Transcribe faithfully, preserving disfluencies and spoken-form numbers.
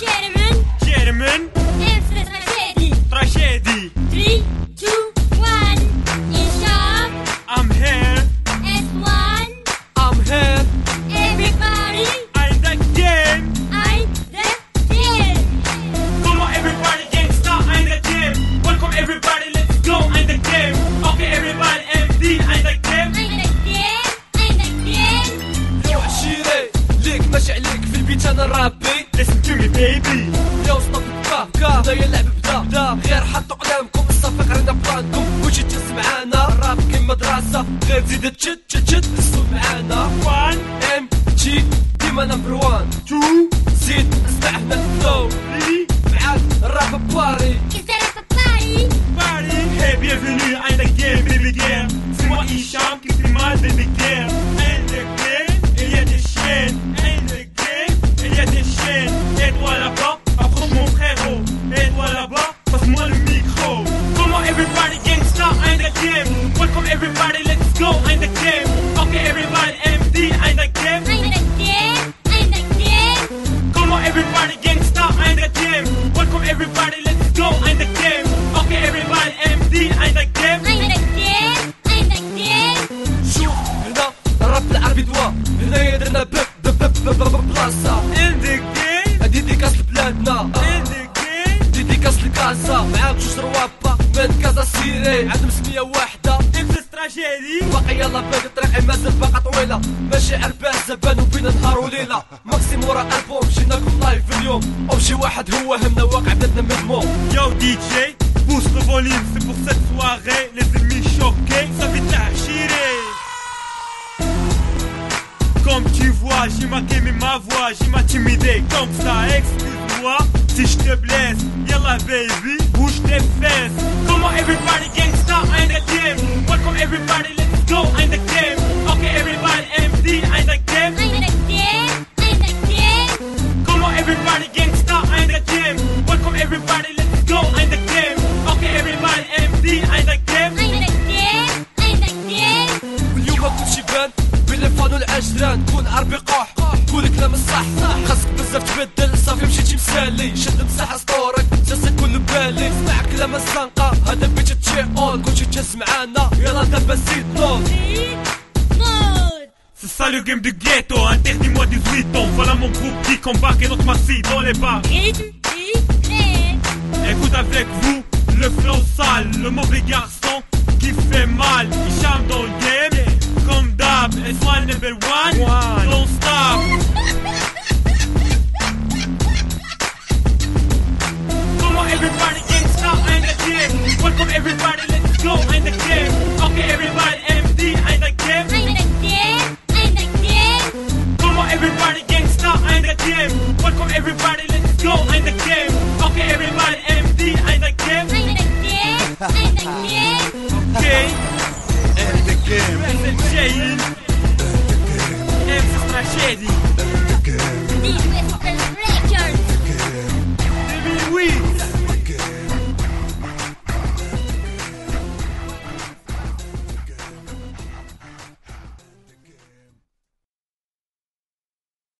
Gentlemen, Gentlemen, it's the tragedy. tragedy. Three, two, one. In shop, I'm here, S one. I'm here. Everybody, I'm the game. I'm the team. Come on, everybody, gangsta, I'm the game. Welcome, everybody, let's go, I'm the game. Okay, everybody, M D, I'm the game. I'm the team. I'm the team. يا وحشيري ليك ماشي عليك في البيت انا رابي. Listen to me, baby. يا وسط بكا بكا هنايا اللعب بدا بدا غير حطوا قدامكم الصفا قرينا بلانكم وجي تهز معانا الراب كيما مدرسة غير تزيد تشد تشد تشد الصوت معانا. One, ام جي ديما نمبر وان two, زيد اسمع هنا الفلو three, معاك الراب باري. Is there a party? party. Hey, bienvenue, I'm the game, baby girl. C'est moi, Hicham, qui fait mal, baby girl. I'm the game, il y a des chaînes. I'm the game, il y a des chaînes. Aide-moi là-bas, approche mon frérot. Aide-moi là-bas, passe-moi le micro. Come on, everybody, gangsta, I'm the game. Welcome, everybody, let's go, I'm the game. Okay, everybody, M D, I'm the game. I'm the team. I'm the team. Come on, everybody, gangsta, I'm the game. Welcome, everybody, let's go, I'm the game. Okay, everybody, M D, I'm the game. I'm the team. I'm the team. شوف هنا الراب العربي دوا هنايا درنا بب بب بب بب بلاصة. In the game, ديديكاس لبلادنا in the game. ديديكاس لكازا معاك جوج روابا من كازا سيري عندهم سمية واحدة. It's a tragedy. باقي يلا باقي طريقي مازال باقا طويلة ماشي عرباس زبان وبينا نهار وليلة. ماكسيم ورا ألبوم جيناكم لايف اليوم أو شي واحد هو همنا واقع بلادنا مذموم. Yo D J, pousse le volume, c'est pour cette soirée. Les ennemis choqués, ça fait t'achiré. Comme tu vois, j'ai maquillé ma voix, j'ai m'intimidé comme ça, excuse-moi si je te blesse. Yalla baby, bouge tes fesses. Come on everybody, gangsta, I'm the game. Welcome everybody, let's go, I'm the game. Okay everybody, M D, I'm the game. I'm the team. I'm the team. Come on everybody, gangsta, I'm the game. Welcome everybody, let's go, I'm the game. Okay everybody, M D, I'm the game. I'm the team. I'm the team. واليوم كلشي بان بين الفانو العجلان كون عربي قوح قول كلام الصح خاصك بزاف تبدل صافي مشيتي مسالي شد مساحة سطورك جاسك كل بالي اسمع كلام الزنقة هذا بيت تشي اون كلشي تهز معانا يلا دابا زيد نوض. Mode. C'est ça le game du ghetto, interdis-moi dix-huit ans. Voilà mon groupe qui combat et notre massif dans les bars. Rythme, rythme. Écoute avec vous, le flow sale, le mauvais garçon qui fait mal. Hicham dans le game, comme d'hab, S one number one, don't stop. Come on everybody, gangsta, I'm the game. Welcome everybody, let's go, I'm the game. Okay everybody, M D, I'm the game. I'm the team. I'm the team. Come on everybody, gangsta, I'm the game. Welcome everybody, let's go, I'm the game. Okay everybody, M D, I'm the game. I'm the team. I'm the team. Okay, And the game, S M J, M C Tragedy. the game. This is the